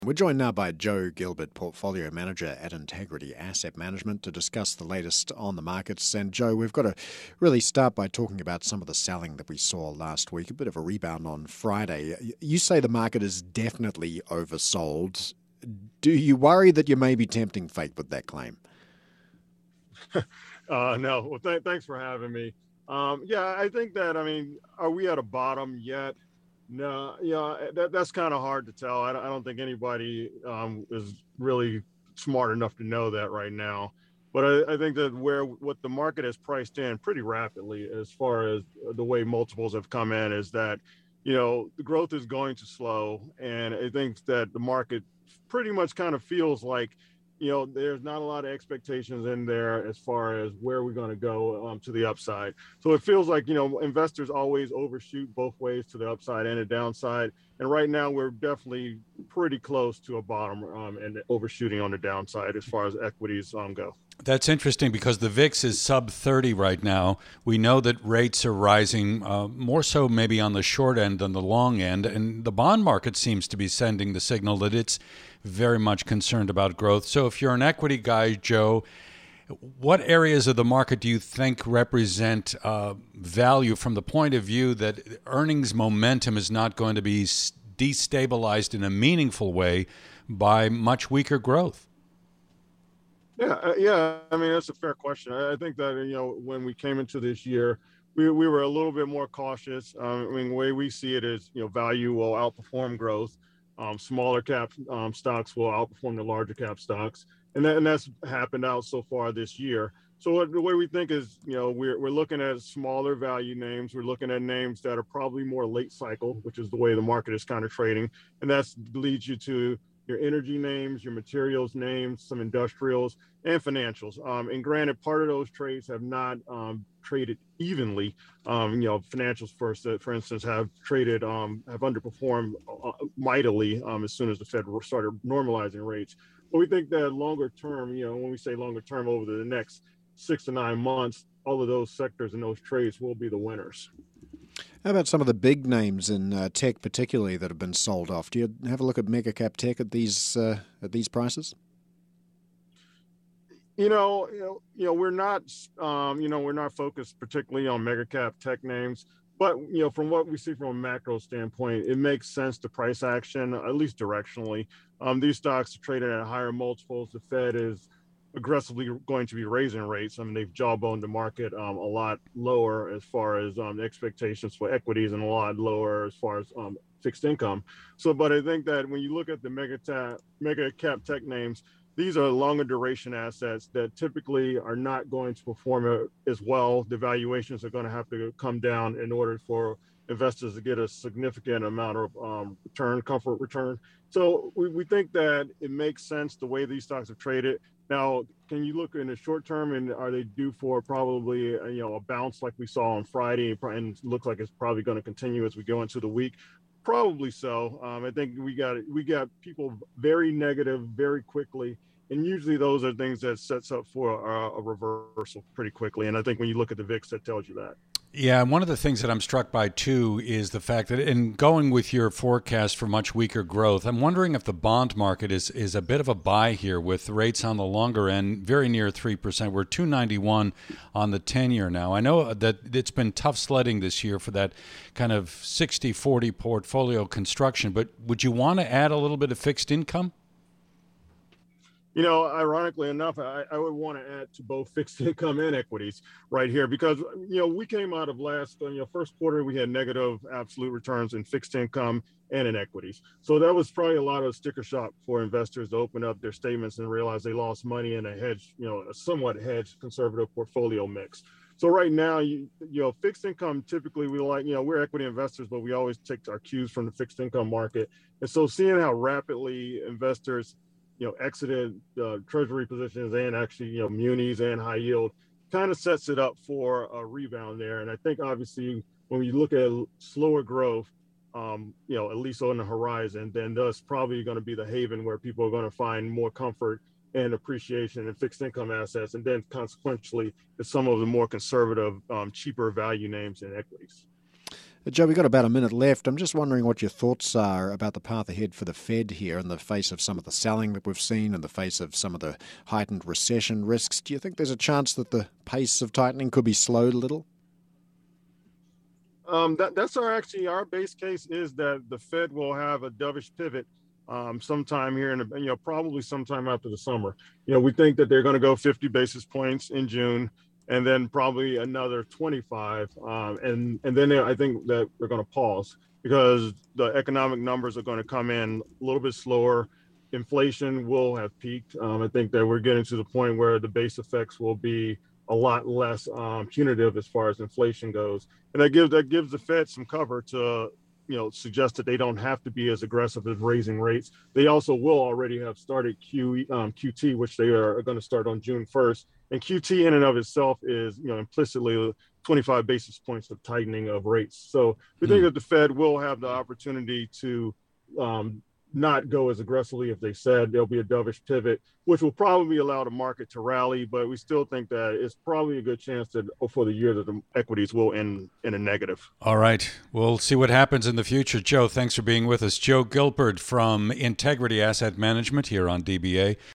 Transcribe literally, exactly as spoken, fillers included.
We're joined now by Joe Gilbert, Portfolio Manager at Integrity Asset Management, to discuss the latest on the markets. And Joe, we've got to really start by talking about some of the selling that we saw last week, a bit of a rebound on Friday. You say the market is definitely oversold. Do you worry that you may be tempting fate with that claim? uh, no, well, th- thanks for having me. Um, yeah, I think that, I mean, are we at a bottom yet? No, yeah, that, that's kind of hard to tell. I, don't- I don't think anybody um, is really smart enough to know that right now. But I, I think that where what the market has priced in pretty rapidly, as far as the way multiples have come in, is that, you know, the growth is going to slow. And I think that the market pretty much kind of feels like, you know, there's not a lot of expectations in there as far as where we're going to go um, to the upside. So it feels like, you know, investors always overshoot both ways, to the upside and the downside. And right now we're definitely pretty close to a bottom um, and overshooting on the downside as far as equities um, go. That's interesting because the V I X is sub thirty right now. We know that rates are rising, uh, more so maybe on the short end than the long end. And the bond market seems to be sending the signal that it's very much concerned about growth. So if you're an equity guy, Joe, what areas of the market do you think represent uh, value from the point of view that earnings momentum is not going to be destabilized in a meaningful way by much weaker growth? Yeah, uh, yeah. I mean, that's a fair question. I, I think that, you know, when we came into this year, we, we were a little bit more cautious. Um, I mean, the way we see it is, you know, value will outperform growth. Um, smaller cap um, stocks will outperform the larger cap stocks, and that, and that's happened out so far this year. So what, the way we think is, you know, we're we're looking at smaller value names. We're looking at names that are probably more late cycle, which is the way the market is kind of trading, and that leads you to your energy names, your materials names, some industrials, and financials. Um, and granted, part of those trades have not um, traded evenly. Um, you know, financials, first, uh, for instance, have traded, um, have underperformed uh, mightily um, as soon as the Fed started normalizing rates. But we think that longer term, you know, when we say longer term, over the next six to nine months, all of those sectors and those trades will be the winners. How about some of the big names in uh, tech, particularly, that have been sold off? Do you have a look at mega cap tech at these uh, at these prices? You know, you know, you know, we're not, um, you know, we're not focused particularly on mega cap tech names, but you know, from what we see from a macro standpoint, it makes sense to price action, at least directionally. Um, these stocks are traded at higher multiples. The Fed is aggressively going to be raising rates. I mean, they've jawboned the market um, a lot lower as far as um, the expectations for equities, and a lot lower as far as um, fixed income. So, but I think that when you look at the mega, ta- mega cap tech names, these are longer duration assets that typically are not going to perform as well. The valuations are going to have to come down in order for investors to get a significant amount of um, return, comfort return. So we, we think that it makes sense the way these stocks have traded. Now, can you look in the short term, and are they due for probably uh, you know, a bounce like we saw on Friday, and looks like it's probably going to continue as we go into the week? Probably so. Um, I think we got we got people very negative very quickly, and usually those are things that sets up for a, a reversal pretty quickly. And I think when you look at the V I X, that tells you that. Yeah, and one of the things that I'm struck by too is the fact that, in going with your forecast for much weaker growth, I'm wondering if the bond market is is a bit of a buy here, with rates on the longer end very near three percent. We're two ninety-one on the ten-year now. I know that it's been tough sledding this year for that kind of sixty forty portfolio construction, but would you want to add a little bit of fixed income? You know, ironically enough, I, I would want to add to both fixed income and equities right here, because, you know, we came out of last, you know, first quarter, we had negative absolute returns in fixed income and in equities. So that was probably a lot of sticker shock for investors to open up their statements and realize they lost money in a hedge, you know, a somewhat hedged conservative portfolio mix. So right now, you, you know, fixed income, typically we like, you know, we're equity investors, but we always take our cues from the fixed income market. And so seeing how rapidly investors, you know, exited uh, treasury positions and actually, you know, munis and high yield, kind of sets it up for a rebound there. And I think obviously when you look at slower growth, um, you know, at least on the horizon, then that's probably going to be the haven where people are going to find more comfort and appreciation in fixed income assets, and then consequently some of the more conservative, um, cheaper value names in equities. Joe, we've got about a minute left. I'm just wondering what your thoughts are about the path ahead for the Fed here in the face of some of the selling that we've seen, in the face of some of the heightened recession risks. Do you think there's a chance that the pace of tightening could be slowed a little? Um, that, that's our actually our base case is that the Fed will have a dovish pivot um, sometime here, in the, you know, probably sometime after the summer. You know, we think that they're going to go fifty basis points in June, and then probably another twenty-five. Um, and, and then they, I think that they're going to pause because the economic numbers are going to come in a little bit slower. Inflation will have peaked. Um, I think that we're getting to the point where the base effects will be a lot less um, punitive as far as inflation goes. And that gives, that gives the Fed some cover to, you know, suggest that they don't have to be as aggressive as raising rates. They also will already have started Q, um, Q T, which they are going to start on June first. And Q T in and of itself is, you know, implicitly twenty-five basis points of tightening of rates. So we think that the Fed will have the opportunity to um, not go as aggressively if they said. There'll be a dovish pivot, which will probably allow the market to rally. But we still think that it's probably a good chance that for the year that the equities will end in a negative. All right. We'll see what happens in the future. Joe, thanks for being with us. Joe Gilbert from Integrity Asset Management here on D B A.